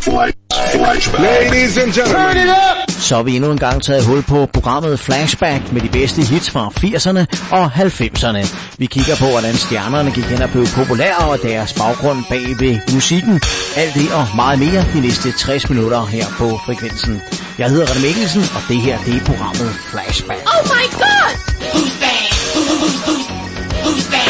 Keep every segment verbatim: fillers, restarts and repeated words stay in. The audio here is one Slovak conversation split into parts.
Ladies and gentlemen, så er vi endnu en gang taget hul på programmet Flashback med de bedste hits fra firserne og halvfemserne. Vi kigger på, hvordan stjernerne gik hen og blev populære og deres baggrund bag ved musikken. Alt det og meget mere de næste tres minutter her på frekvensen. Jeg hedder René Mikkelsen, og det her det er programmet Flashback. Oh my god! Who's bad? Who's, who's, who's bad?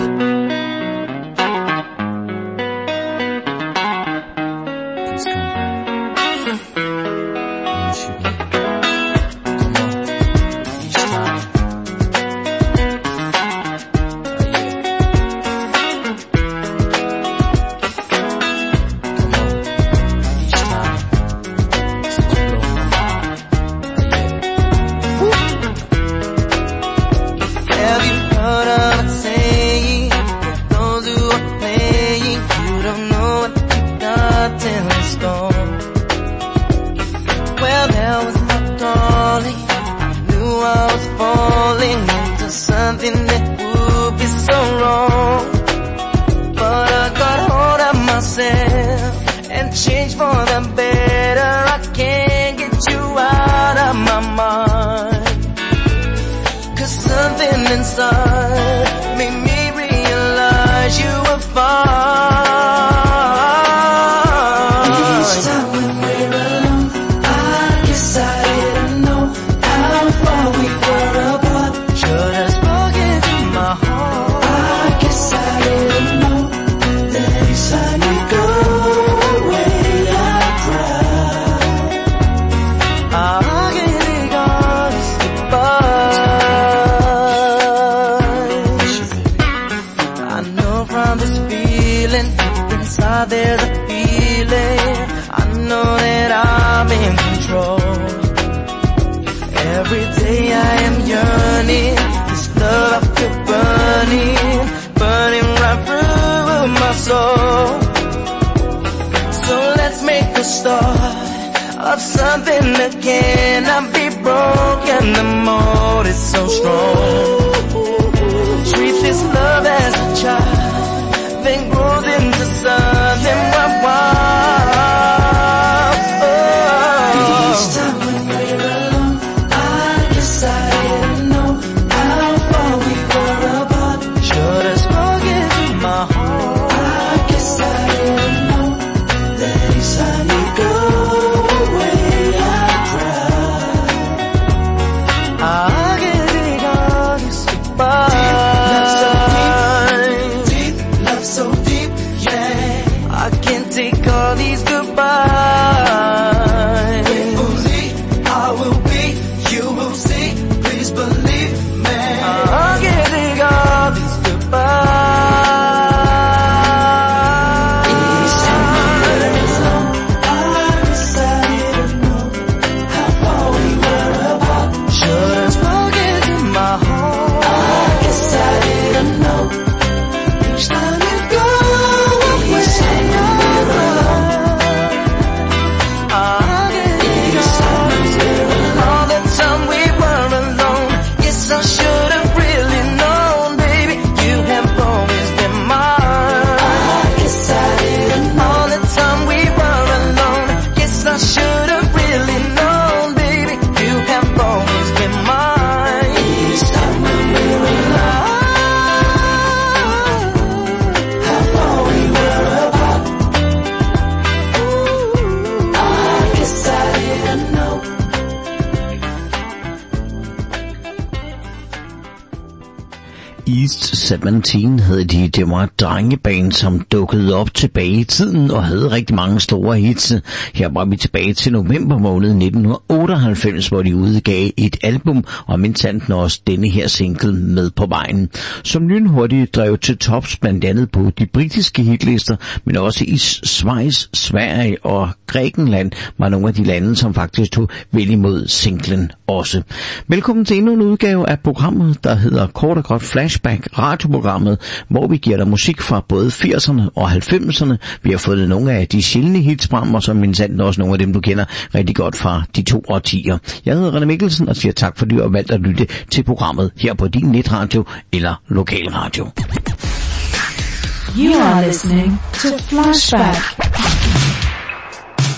sytten havde de, det var et drengeband, som dukkede op tilbage i tiden og havde rigtig mange store hits. Her var vi tilbage til november måned nitten otteoghalvfems, hvor de udgav et album, og mindst også denne her single Med på vejen, som lynhurtigt drev til tops, blandt andet på de britiske hitlister, men også i Schweiz, Sverige og Grækenland var nogle af de lande, som faktisk tog vel imod singlen også. Velkommen til endnu en udgave af programmet, der hedder Kort og Godt Flashback, radioprogrammet, hvor vi giver dig musik fra både firserne og halvfemserne. Vi har fået nogle af de sjældne hits frem, og så mindsat også nogle af dem, du kender rigtig godt fra de to årtier. Jeg hedder René Mikkelsen og siger tak, fordi du har valgt at lytte til programmet her på din netradio eller lokalradio. You are listening to Flashback.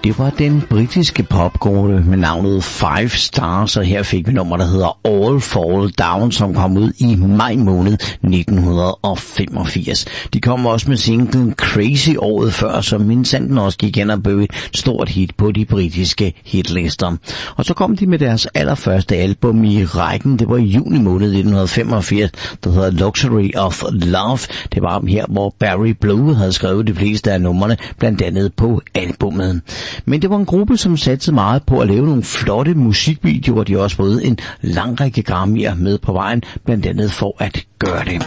Det var den britiske popgruppe med navnet Five Stars, og her fik vi nummer, der hedder All Fall Down, som kom ud i maj måned nitten femogfirs. De kom også med singlen Crazy året før, som mindsanden også gik hen og blev et stort hit på de britiske hitlister. Og så kom de med deres allerførste album i rækken. Det var i juni måned nitten femogfirs, der hedder Luxury of Love. Det var her, hvor Barry Blue havde skrevet de fleste af numrene, blandt andet på albummet. Men det var en gruppe, som satte meget på at lave nogle flotte musikvideoer. De har også fået en lang række Grammy'er med på vejen, blandt andet for at gøre det.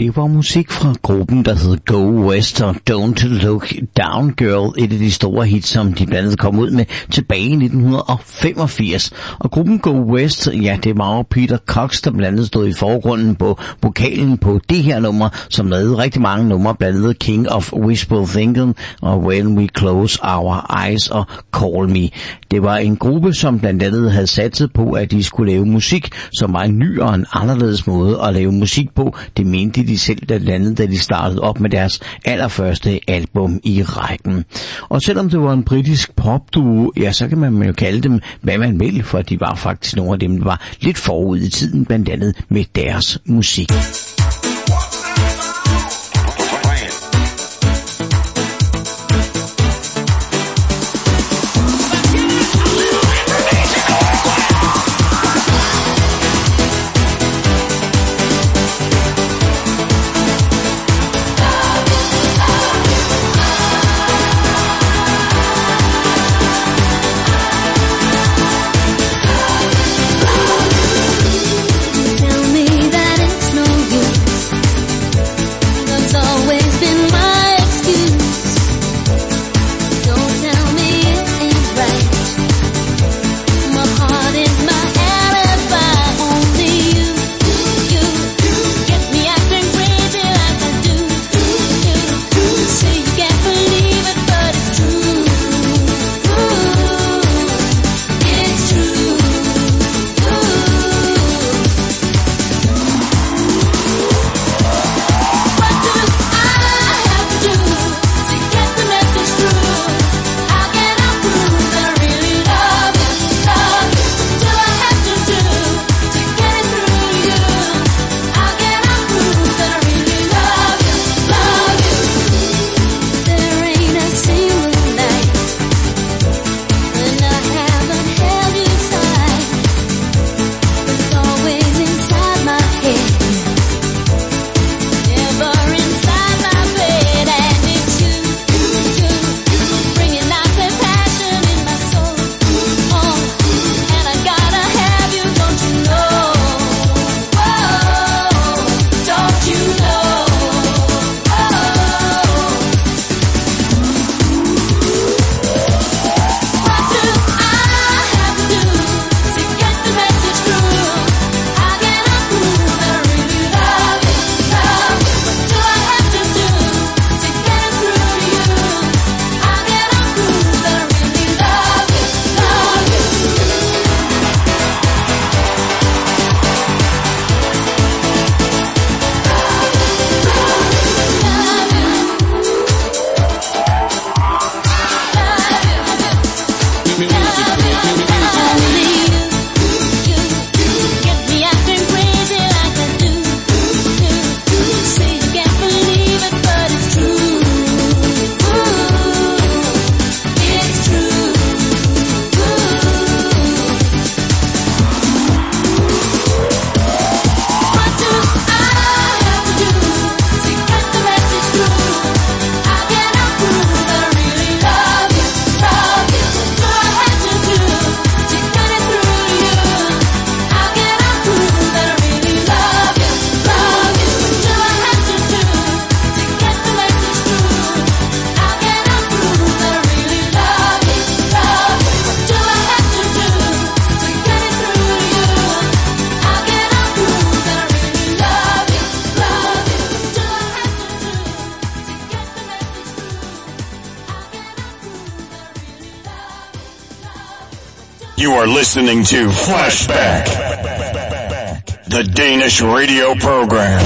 Det var musik fra gruppen, der hed Go West og Don't Look Down Girl, et af de store hits, som de blandt andet kom ud med tilbage i nitten femogfirs. Og gruppen Go West, ja, det var jo Peter Cox, der blandt andet stod i forgrunden på vokalen på det her nummer, som lavede rigtig mange numre, blandt andet King of Wishful Thinking og When We Close Our Eyes og Call Me. Det var en gruppe, som blandt andet havde satset på, at de skulle lave musik, som var en ny og en anderledes måde at lave musik på. Det mente de selv, der landede, da de startede op med deres allerførste album i rækken. Og selvom det var en britisk popduo, ja, så kan man jo kalde dem, hvad man vil, for de var faktisk nogle af dem, der var lidt forud i tiden, blandt andet med deres musik. You are listening to Flashback, the Danish radio program.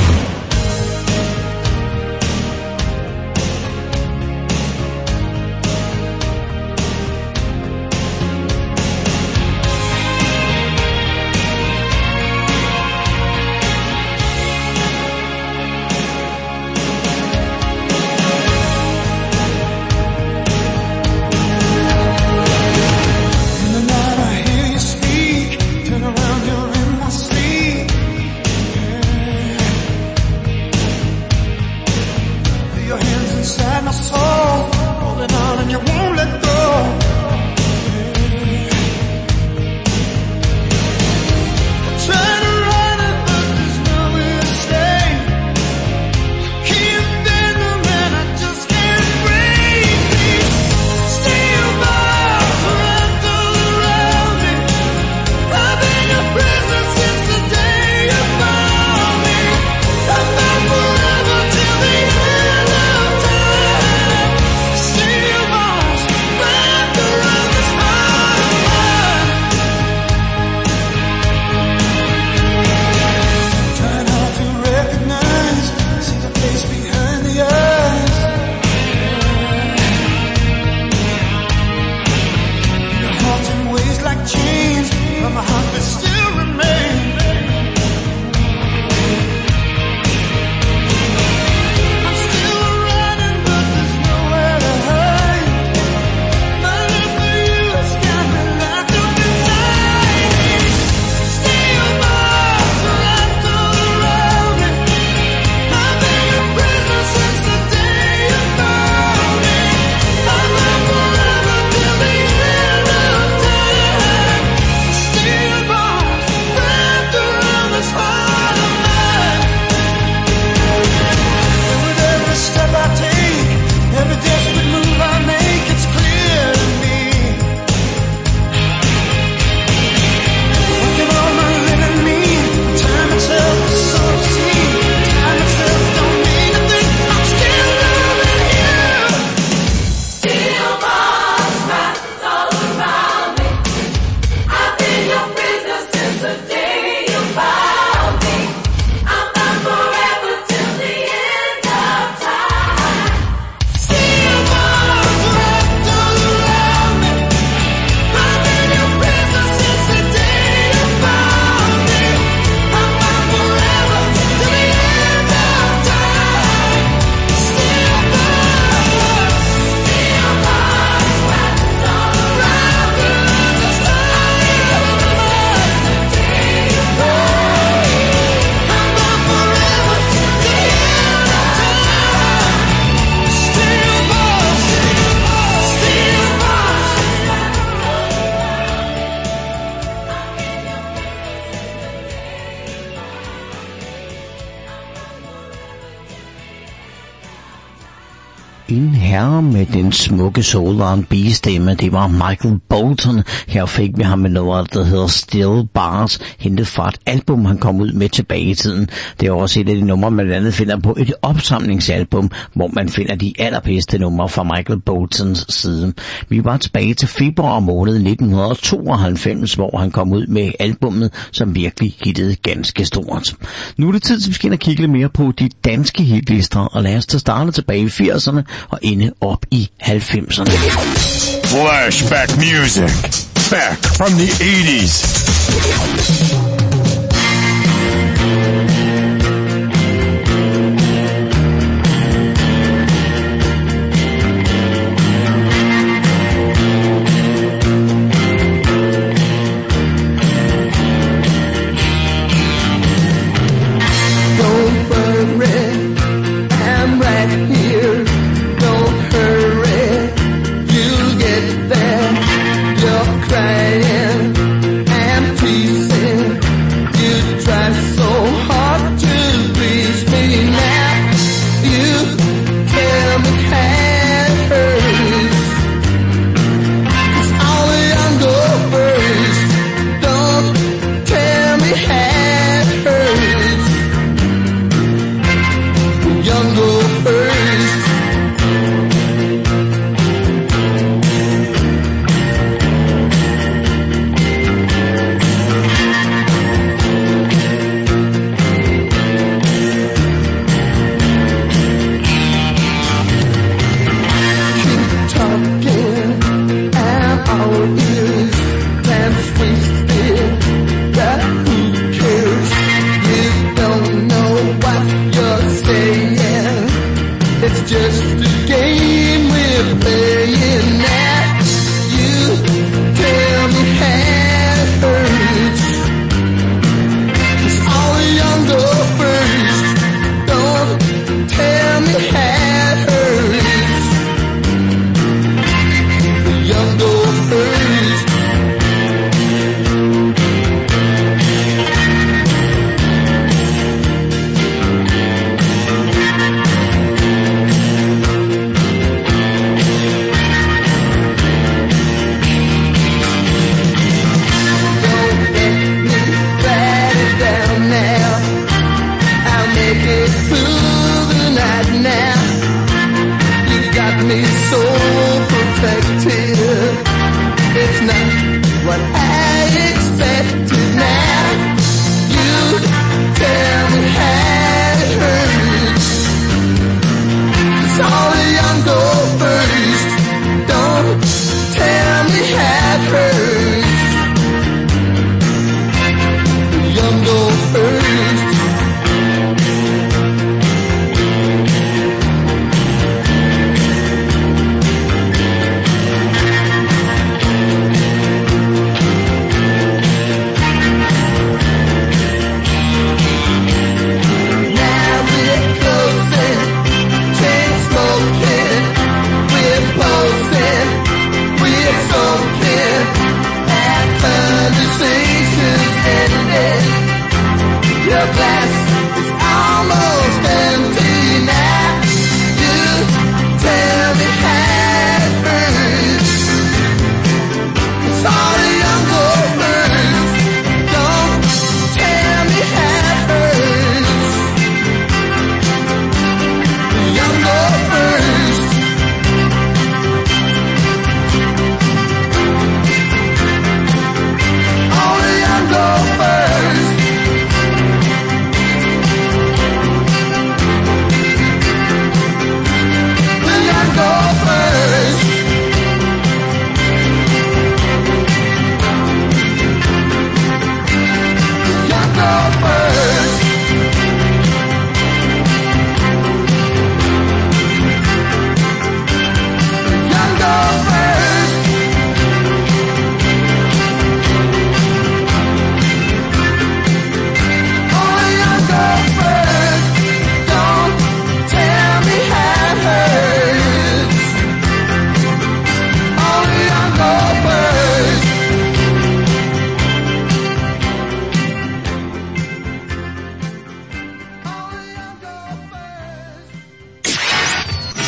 En herre med den smukke soul og en B-stemme, det var Michael Bolton. Her fik vi ham med noget, der hedder Still Bars, hentet fra et album, han kom ud med tilbage i tiden. Det er også et af de numre, man blandt andet finder på et opsamlingsalbum, hvor man finder de allerbedste numre fra Michael Boltons side. Vi var tilbage til februar måned nitten tooghalvfems, hvor han kom ud med albummet, som virkelig hittede ganske stort. Nu er det tid, til vi skal ind og kigge lidt mere på de danske hitlister, og lad os tage starte tilbage i firserne og ende op i halvfemserne. Flashback music. Back from the eighties. Crying and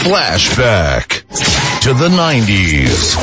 Flashback to the nineties.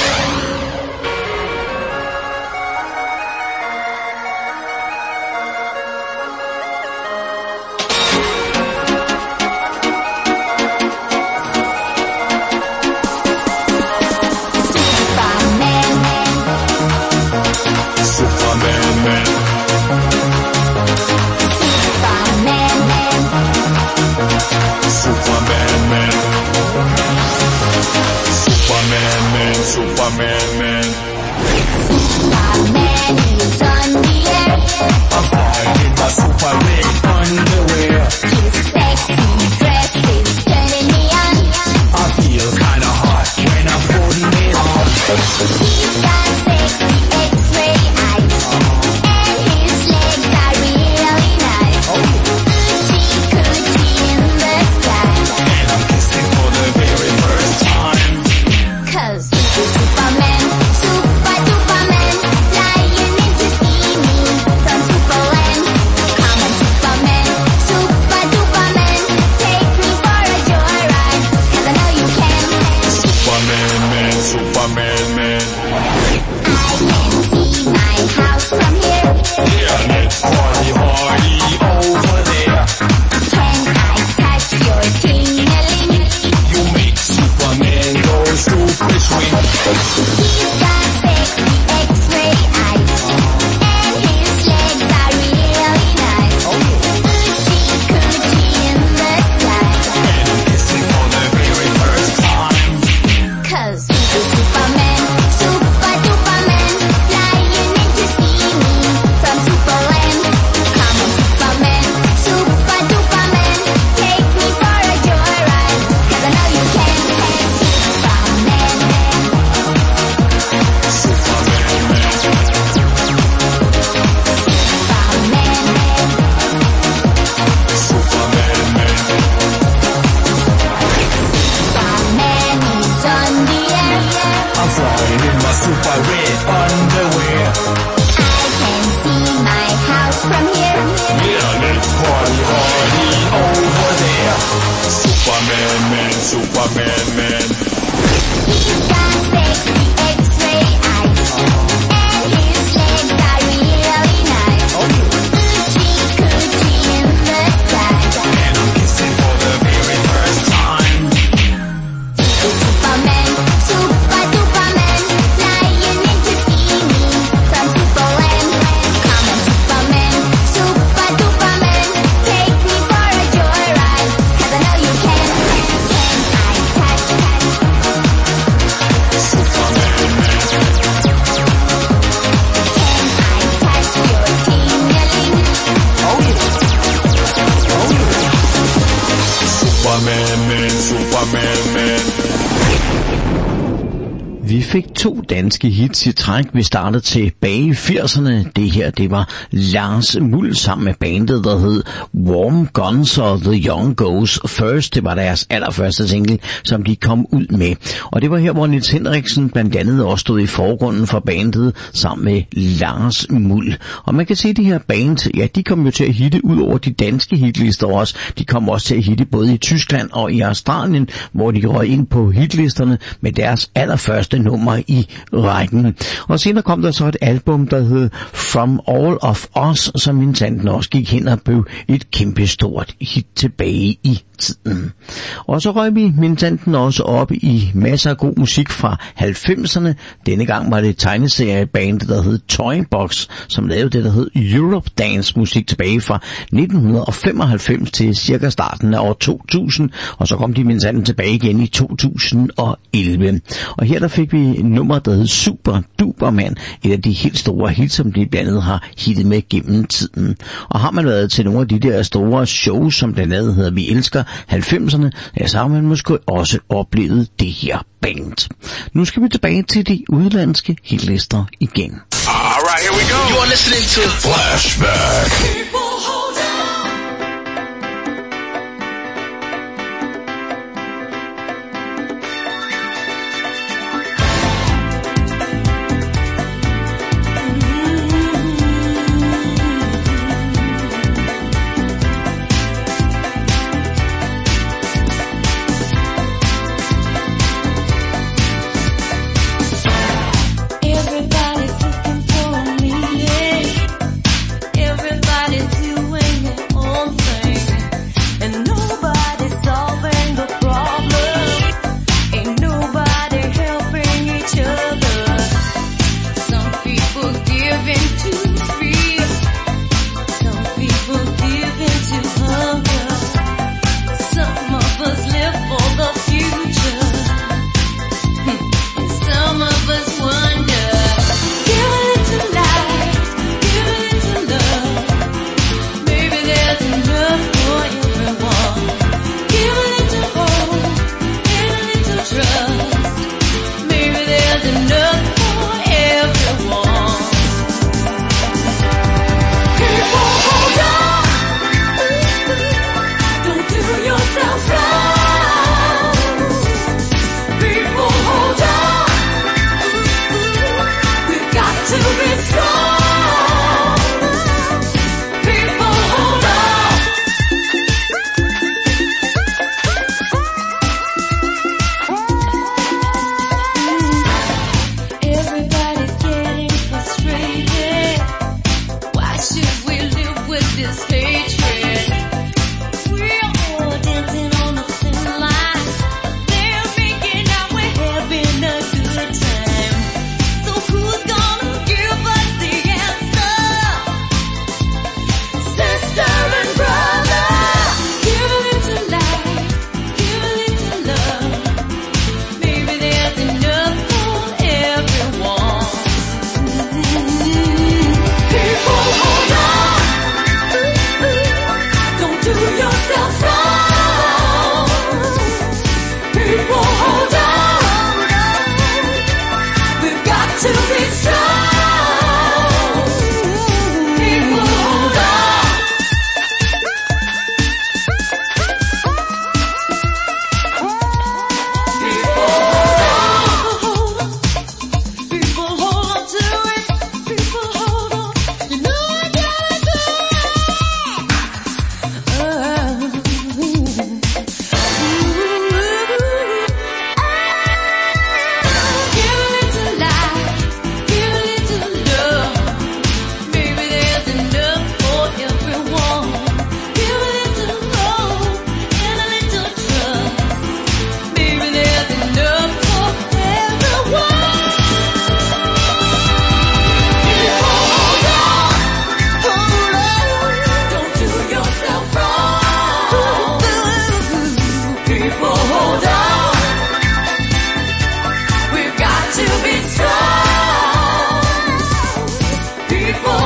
Vi fik to danske hits i træk. Vi startede tilbage i firserne. Det her, det var Lars Muhl sammen med bandet, der hed Warm Guns og The Young Goes First. Det var deres allerførste single, som de kom ud med. Og det var her, hvor Niels Henriksen blandt andet også stod i forgrunden for bandet sammen med Lars Muhl. Og man kan se, at de her bands, ja, de kom jo til at hitte ud over de danske hitlister også. De kom også til at hitte både i Tyskland og i Australien, hvor de røg ind på hitlisterne med deres allerførste nummer i rækken. Og senere kom der så et album, der hed From All of Us, som minsanten også gik hen og blev et kæmpestort hit tilbage i tiden. Og så røg vi minsanten også op i masser af god musik fra halvfemserne. Denne gang var det tegneseriebandet, der hed Toybox, som lavede det, der hed Europe Dance musik tilbage fra nitten femoghalvfems til cirka starten af år to tusind, og så kom de minsanten tilbage igen i to tusind og elleve. Og her der fik vi et nummer, der hed Super Duperman, et af de helt store hits, som de blandt andet har hittet med gennem tiden. Og har man været til nogle af de der store shows, som blandt andet hedder Vi Elsker halvfemserne, ja, så har man måske også oplevet det her band. Nu skal vi tilbage til de udlandske hitlister igen. Alright, here we go. You are listening to Flashback.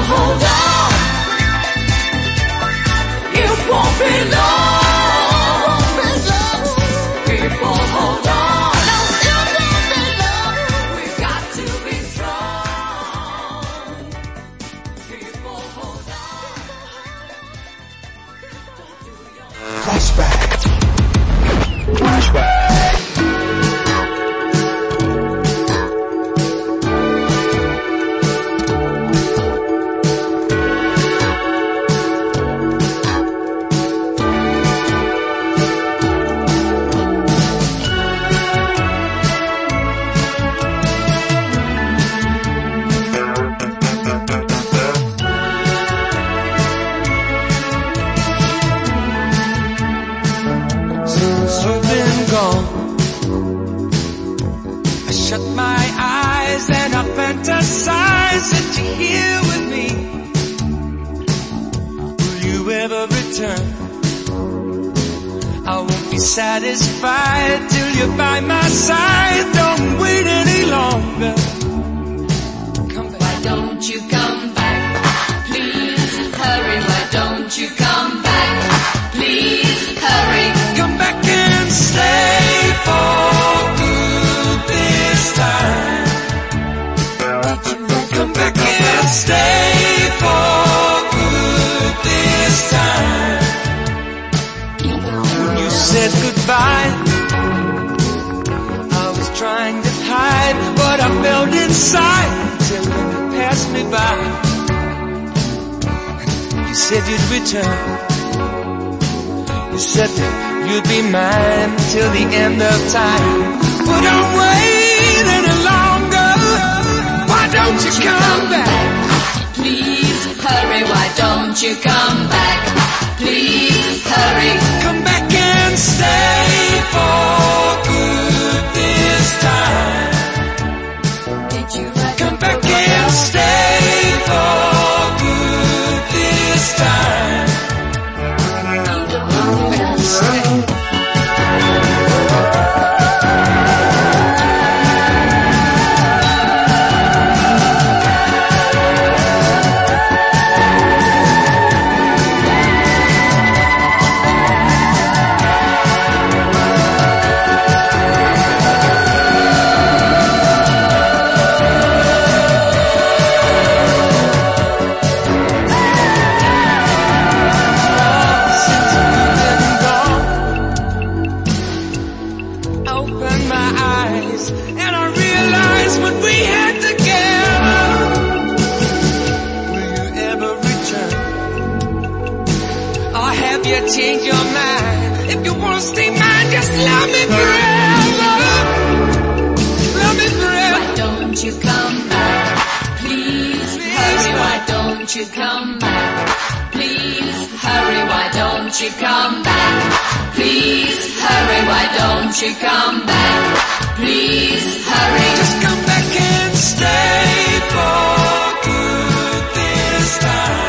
hold on. It won't be long. People hold on. We've got to be strong. People hold on. Flashback. Flashback. Satisfied till you're by my side. Don't wait any longer. Come back. Why don't you come back? Please hurry. Why don't you come back? Please hurry. Come back and stay for good this time. Come back and stay for good this time. You said goodbye. I was trying to hide what I felt inside till you passed me by. You said you'd return. You said that you'd be mine till the end of time. But don't wait any longer. Why don't you come back? Please hurry. Why don't you come back? Please hurry. Come back and stay for good this time. Did you write Come back and stay for good this time. Come back and stay. Change your mind. If you wanna stay mine, just love me forever. Love me forever. Why don't you come back? Please hurry. Why don't you come back? Please hurry. Why don't you come back? Please hurry. Why don't you come back? Please hurry. Just come back and stay for good this time.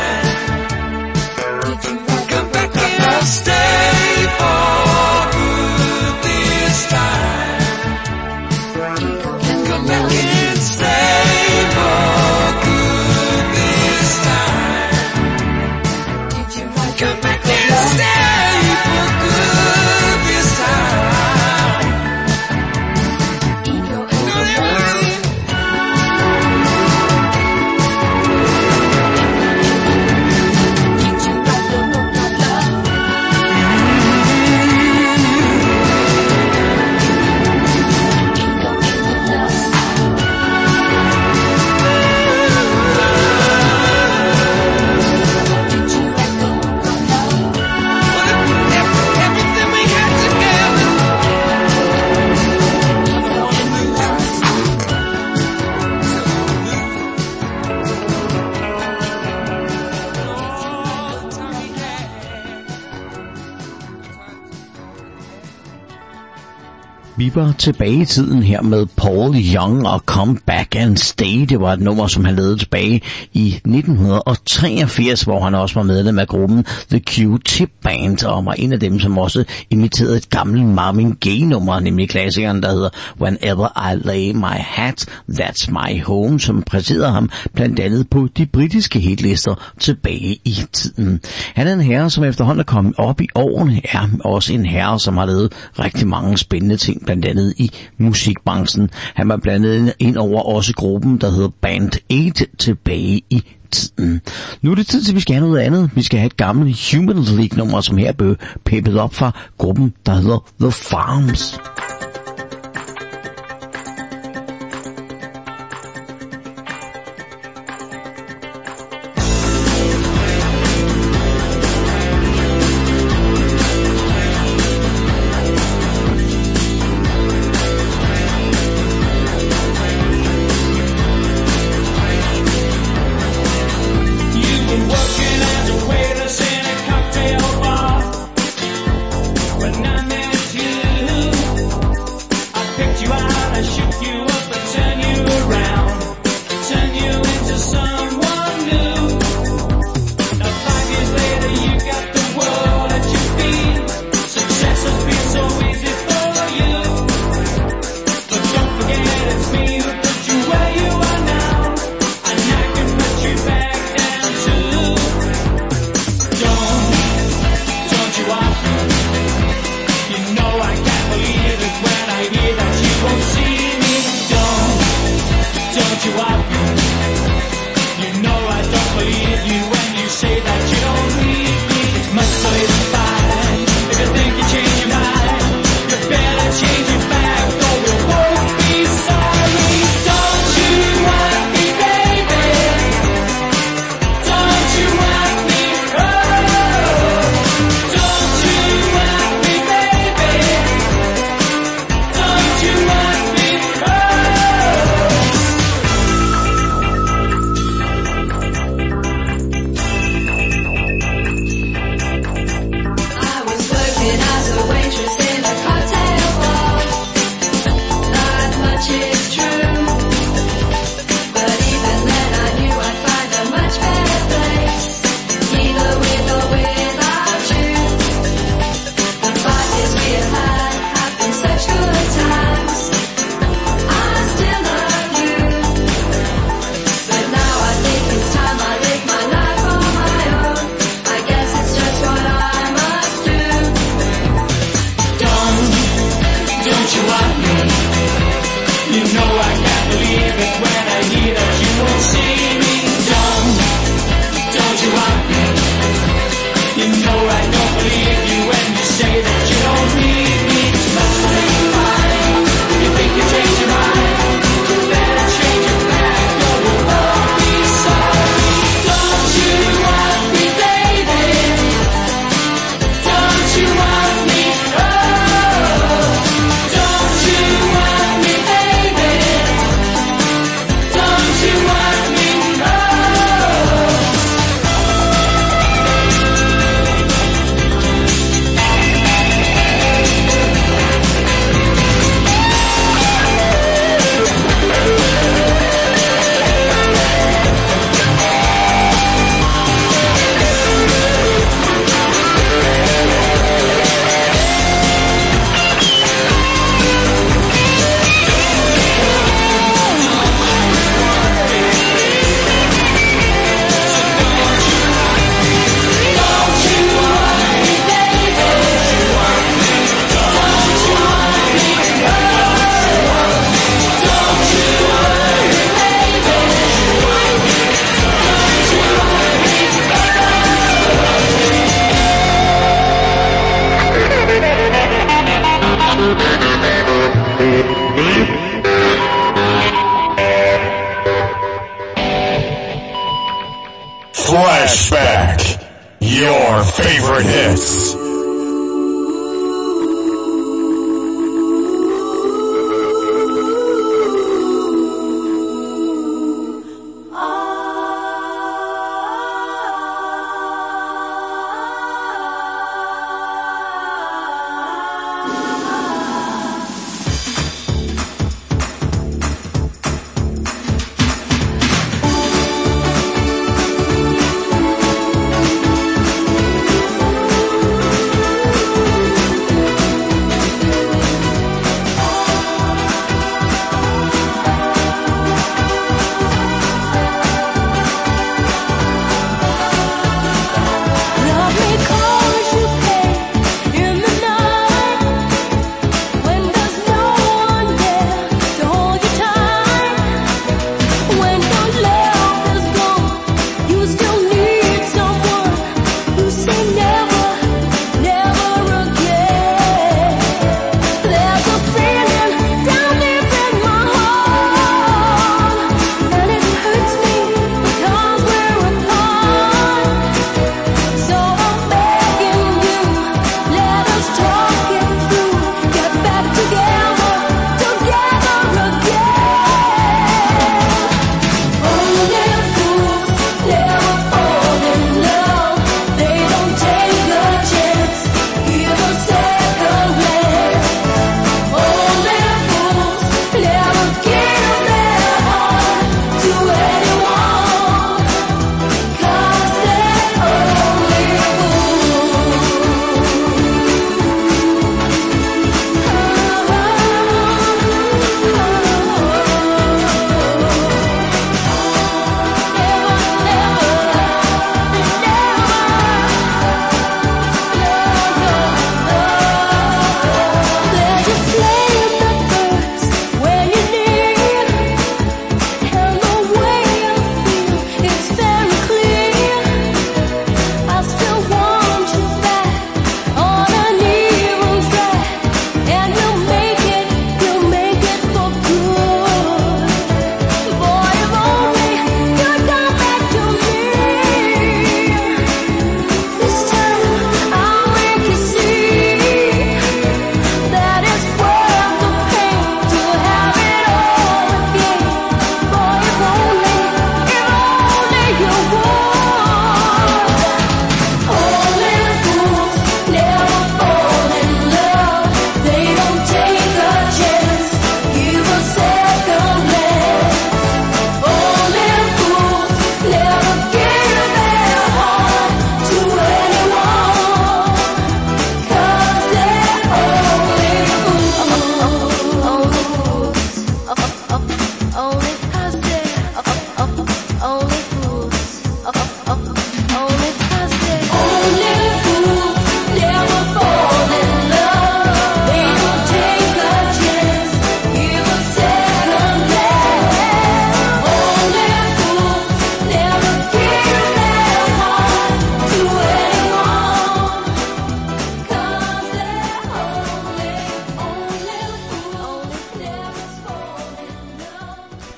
Stay for good this time. Come back and stay for good this time. Come back and stay for good this time. Don't ever leave. Vi var tilbage i tiden her med Paul Young og Come Back and Stay. Det var et nummer, som han lavede tilbage i nitten treogfirs, hvor han også var medlem af gruppen The Q-Tip Band, og var en af dem, som også imiterede et gammelt Marvin Gaye-nummer, nemlig klassikeren, der hedder Whenever I Lay My Hat, That's My Home, som præsenterede ham blandt andet på de britiske hitlister tilbage i tiden. Han er en herre, som efterhånden er kommet op i årene, er også en herre, som har lavet rigtig mange spændende ting, blandt andet i musikbranchen. Han var blandt andet ind over også gruppen, der hedder Band otte tilbage i tiden. Nu er det tid til, at vi skal have noget andet. Vi skal have et gammelt Human League nummer, som her blev peppet op fra gruppen, der hedder The Farms. Flashback, your favorite hits.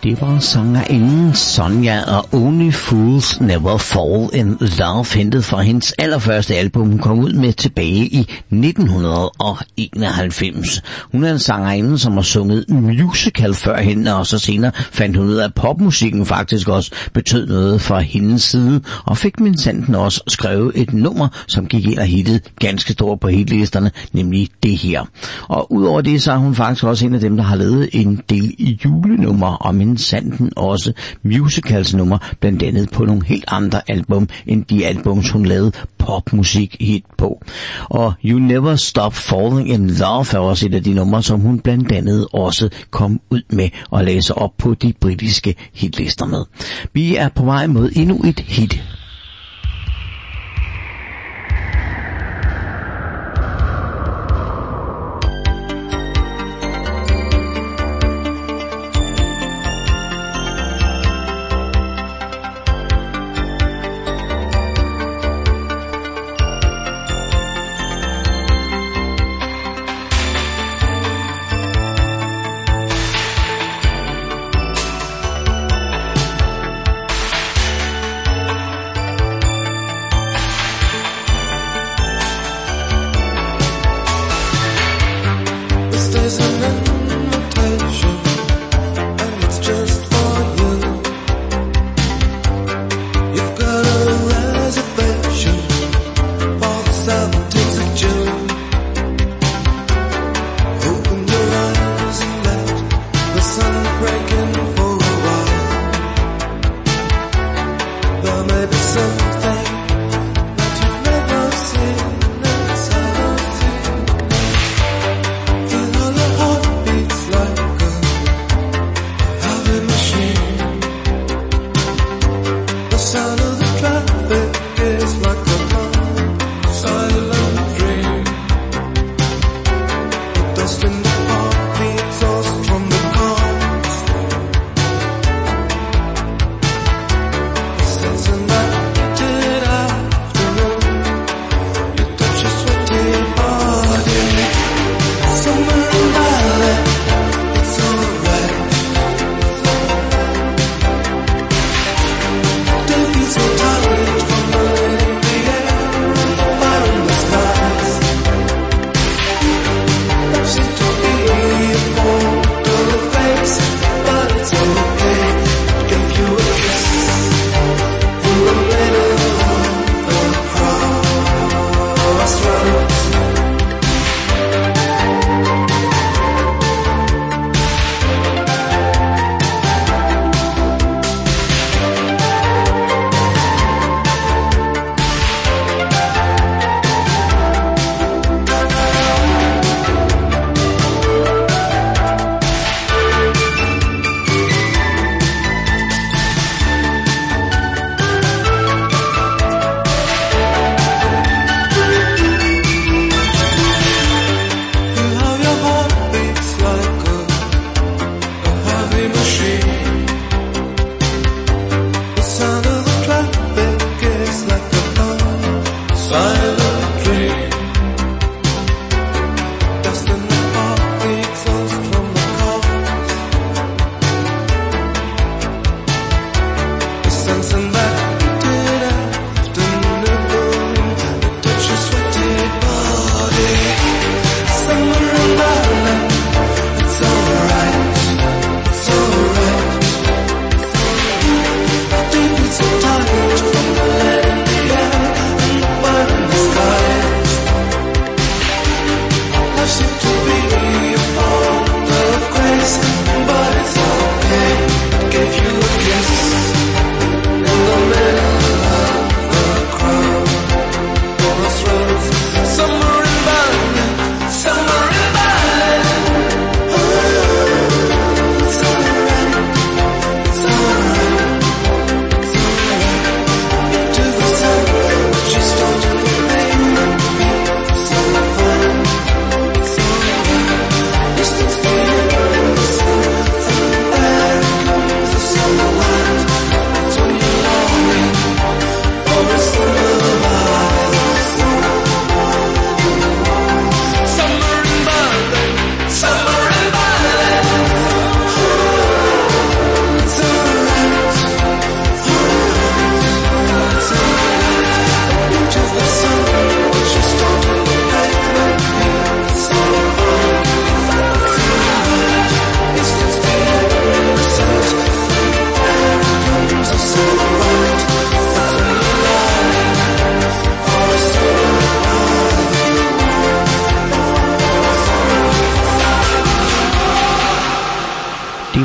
Det var sangerinden Sonja og Only Fools Never Fall in Love, hentet fra hendes allerførste album, hun kom ud med tilbage i nitten enoghalvfems. Hun er en sangerinde, som har sunget musical førhen, og så senere fandt hun ud af, at popmusikken faktisk også betød noget fra hendes side, og fik minsanden også skrevet et nummer, som gik ind og hittede ganske stort på hitlisterne, nemlig det her. Og udover det, så er hun faktisk også en af dem, der har lavet en del julenummer, og minsanden også musicalsnummer, blandt andet på nogle helt andre album, end de albums, hun lavede popmusik hit på. Og You Never Stop Falling in Love er også et af de numre, som hun blandt andet også kom ud med og lagde sig op på de britiske hitlister med. Vi er på vej mod endnu et hit.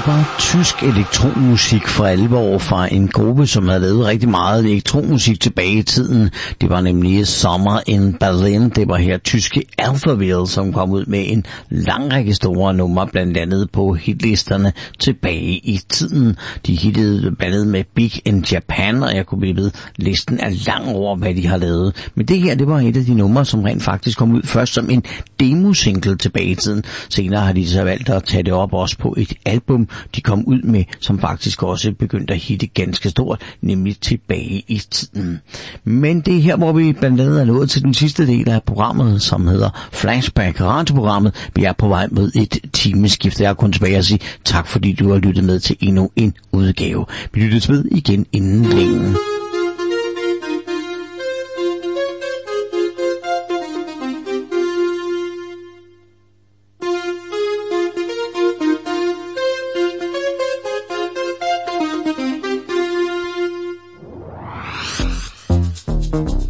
var tysk elektronmusik for alvor fra en gruppe, som havde lavet rigtig meget elektronmusik tilbage i tiden. Det var nemlig Summer in Berlin. Det var her tyske Alphaville, som kom ud med en lang række store numre, blandt andet på hitlisterne tilbage i tiden. De hittede blandt andet med Big in Japan, og jeg kunne blive ved, listen er lang over, hvad de har lavet. Men det her, det var et af de numre, som rent faktisk kom ud først som en demosingle tilbage i tiden. Senere har de så valgt at tage det op også på et album, de kom ud med, som faktisk også begyndte at hitte ganske stort, nemlig tilbage i tiden. Men det er her, hvor vi blandt andet er nået til den sidste del af programmet, som hedder Flashback, radioprogrammet. Vi er på vej mod et timeskifte. Jeg er kun tilbage at sige tak, fordi du har lyttet med til endnu en udgave. Vi lyttes ved igen inden længe. Thank you.